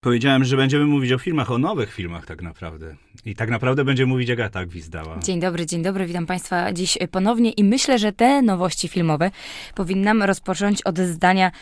Powiedziałem, że będziemy mówić o filmach, o nowych filmach tak naprawdę. I tak naprawdę będzie mówić Agata Gwizdała. Dzień dobry, witam Państwa dziś ponownie i myślę, że te nowości filmowe powinnam rozpocząć od zdania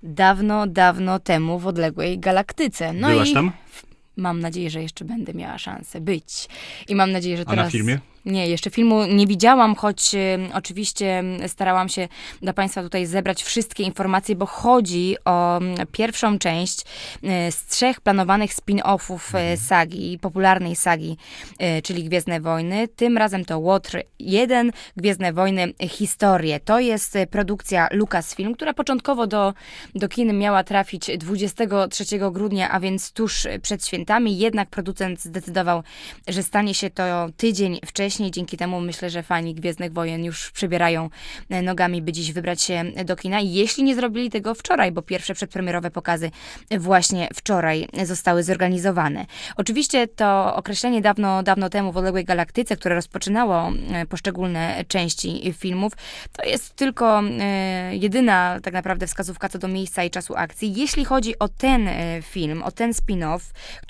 dawno temu w odległej galaktyce. Byłaś tam? Mam nadzieję, że jeszcze będę miała szansę być. I mam nadzieję, że teraz... A na filmie? Nie, jeszcze filmu nie widziałam, choć oczywiście starałam się dla Państwa tutaj zebrać wszystkie informacje, bo chodzi o pierwszą część z 3 planowanych spin-offów sagi, popularnej sagi, czyli Gwiezdne Wojny. Tym razem to Łotr 1, Gwiezdne Wojny Historie. To jest produkcja Lucasfilm, która początkowo do kin miała trafić 23 grudnia, a więc tuż przed świętami. Jednak producent zdecydował, że stanie się to tydzień wcześniej. Dzięki temu myślę, że fani Gwiezdnych Wojen już przebierają nogami, by dziś wybrać się do kina. Jeśli nie zrobili tego wczoraj, bo pierwsze przedpremierowe pokazy właśnie wczoraj zostały zorganizowane. Oczywiście to określenie dawno temu w odległej galaktyce, które rozpoczynało poszczególne części filmów, to jest tylko jedyna tak naprawdę wskazówka co do miejsca i czasu akcji. Jeśli chodzi o ten film, o ten spin-off,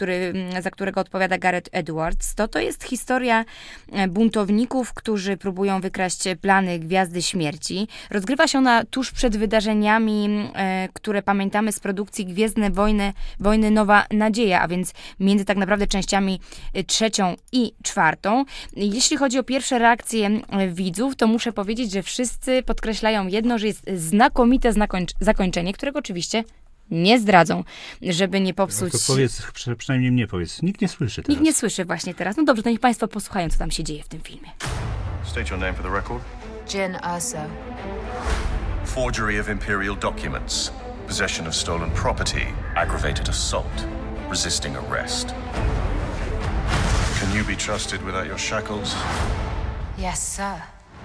za którego odpowiada Gareth Edwards, to jest historia buntowników, którzy próbują wykraść plany Gwiazdy Śmierci. Rozgrywa się ona tuż przed wydarzeniami, które pamiętamy z produkcji Gwiezdne Wojny Nowa Nadzieja, a więc między tak naprawdę częściami 3 i 4. Jeśli chodzi o pierwsze reakcje widzów, to muszę powiedzieć, że wszyscy podkreślają jedno, że jest znakomite zakończenie, którego oczywiście nie zdradzą, żeby nie popsuć... No to powiedz, przynajmniej mnie powiedz. Nikt nie słyszy teraz. Nikt nie słyszy właśnie teraz. No dobrze, to niech Państwo posłuchają, co tam się dzieje w tym filmie. State your name for the record. Jyn Erso. Forgery of Imperial documents. Possession of stolen property. Aggravated assault. Resisting arrest. Can you be trusted without your shackles? Yes, sir.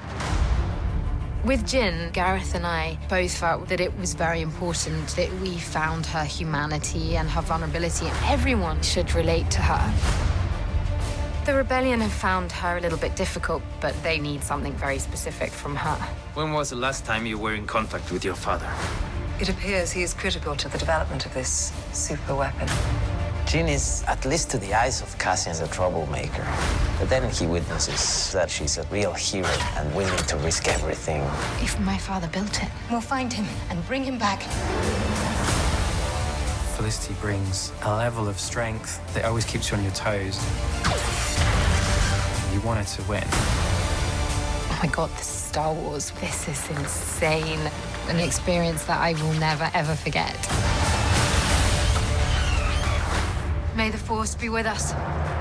With Jyn, Gareth and I both felt that it was very important that we found her humanity and her vulnerability, and everyone should relate to her. The rebellion have found her a little bit difficult, but they need something very specific from her. When was the last time you were in contact with your father? It appears he is critical to the development of this super weapon. Jyn is, at least to the eyes of Cassian, a troublemaker. But then he witnesses that she's a real hero and willing to risk everything. If my father built it, we'll find him and bring him back. Felicity brings a level of strength that always keeps you on your toes. You want her to win. Oh my God, this is Star Wars. This is insane. An experience that I will never, ever forget. May the Force be with us.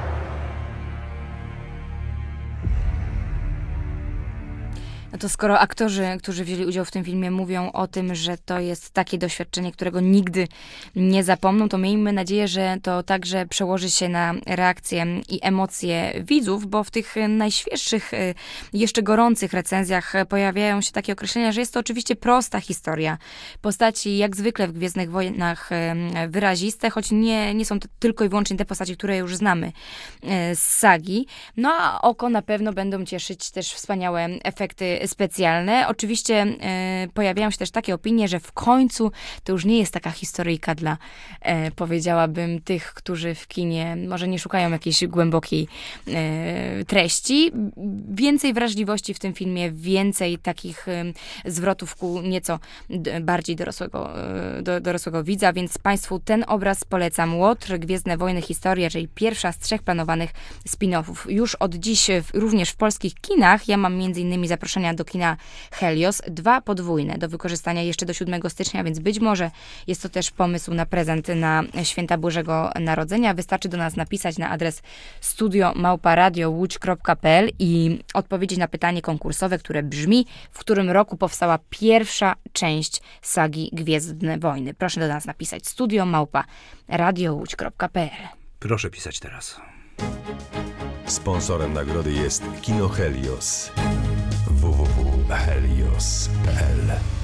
No to skoro aktorzy, którzy wzięli udział w tym filmie, mówią o tym, że to jest takie doświadczenie, którego nigdy nie zapomną, to miejmy nadzieję, że to także przełoży się na reakcje i emocje widzów, bo w tych najświeższych, jeszcze gorących recenzjach pojawiają się takie określenia, że jest to oczywiście prosta historia. Postaci jak zwykle w Gwiezdnych Wojnach wyraziste, choć nie są to tylko i wyłącznie te postaci, które już znamy z sagi. No a oko na pewno będą cieszyć też wspaniałe efekty specjalne. Oczywiście pojawiają się też takie opinie, że w końcu to już nie jest taka historyjka dla, powiedziałabym, tych, którzy w kinie może nie szukają jakiejś głębokiej treści. Więcej wrażliwości w tym filmie, więcej takich zwrotów ku nieco bardziej dorosłego widza, więc Państwu ten obraz polecam. Łotr, Gwiezdne Wojny Historia, czyli pierwsza z 3 planowanych spin-offów. Już od dziś również w polskich kinach. Ja mam m.in. zaproszenia do kina Helios, 2 podwójne do wykorzystania jeszcze do 7 stycznia, więc być może jest to też pomysł na prezent na święta Bożego Narodzenia. Wystarczy do nas napisać na adres studio@radiołódź.pl i odpowiedzieć na pytanie konkursowe, które brzmi: w którym roku powstała pierwsza część sagi Gwiezdne Wojny? Proszę do nas napisać studio@radiołódź.pl. Proszę pisać teraz. Sponsorem nagrody jest Kino Helios. www.helios.pl